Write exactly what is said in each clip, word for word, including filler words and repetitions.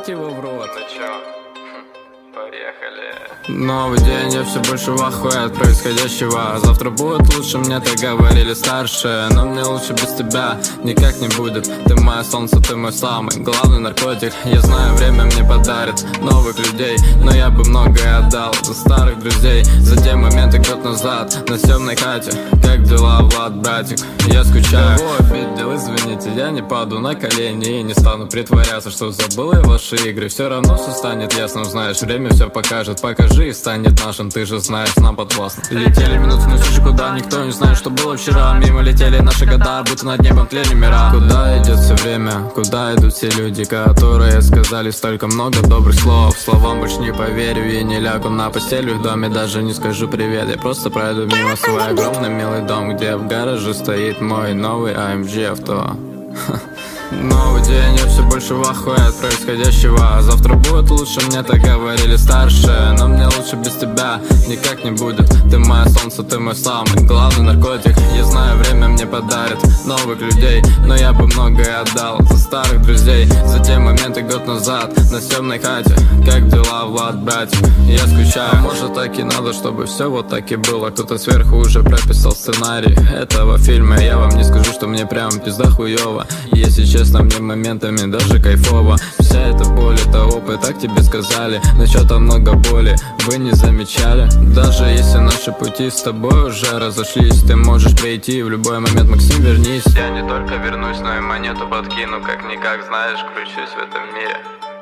его в рот. Ну чё, поехали. Новый день, я все больше в ахуе от происходящего. Завтра будет лучше, мне так говорили старшие. Но мне лучше без тебя никак не будет. Ты мое солнце, ты мой самый главный наркотик. Я знаю, время мне подарит новых людей, но я бы многое отдал за старых друзей, за те моменты год назад на съемной хате. Как дела, Влад, братик? Я скучаю. Кого обидел, извините, я не паду на колени и не стану притворяться, что забыл я ваши игры. Все равно все станет ясным, знаешь, время все покажет. Покажи и станет нашим, ты же знаешь, нам подвластно. Летели минуты, но все же куда, никто не знает, что было вчера. Мимо летели наши года, будто над небом тлели мира. Куда идет все время, куда идут все люди, которые сказали столько много добрых слов. Словам больше не поверю и не лягу на постель в доме, даже не скажу привет. Я просто пройду мимо свой огромный милый дом, где в гараже стоит мой новый эй эм джи авто. Новый день, я все больше в ахуе от происходящего. Завтра будет лучше, мне так говорили старшие. Но мне лучше без тебя никак не будет. Ты мое солнце, ты мой самый главный наркотик. Я знаю, время мне подарит новых людей, но я бы многое отдал за старых друзей, за те моменты год назад на съемной хате. Как дела, Влад, братик? Я скучаю. А может, так и надо, чтобы все вот так и было. Кто-то сверху уже прописал сценарий этого фильма. Я вам не скажу, что мне прям пизда хуёво. Если честно, мне моментами даже кайфово. Вся эта боль, это опыт, так тебе сказали. Но чё-то много боли, вы не замечали. Даже если наши пути с тобой уже разошлись, ты можешь прийти в любой момент, Максим, вернись. Я не только вернусь, но и монету подкину. Как-никак, знаешь, кручусь в этом мире.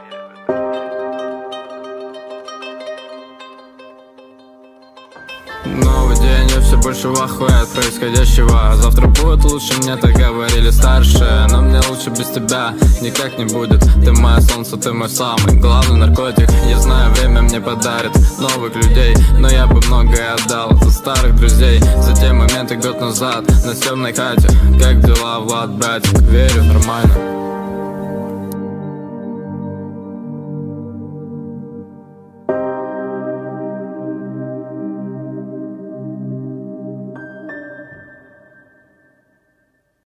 Новый день, я все больше в ахуе от происходящего. Завтра будет лучше, мне так говорили старшие. Но мне лучше без тебя никак не будет. Ты мое солнце, ты мой самый главный наркотик. Я знаю, время мне подарит новых людей, но я бы многое отдал за старых друзей, за те моменты год назад на съемной хате. Как дела, Влад, братик? Верю, нормально.